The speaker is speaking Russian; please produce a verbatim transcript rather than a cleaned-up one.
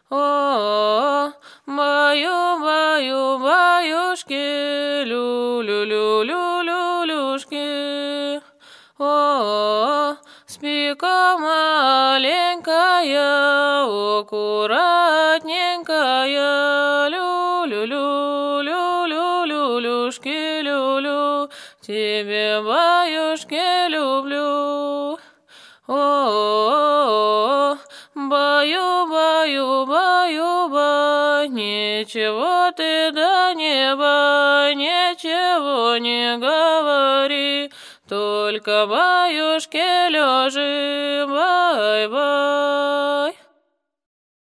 О, баю, баю, баюшки, лю-лю-лю-лю-лю-люшки. О, спи-ка, маленькая, аккуратненькая, лю-лю-лю-лю-лю-люшки, лю-лю, тебе, баюшки, люблю. О, баю, баю, баю, бай, ничего ты до неба, ничего не говори, только баюшки лежи, бай-бай.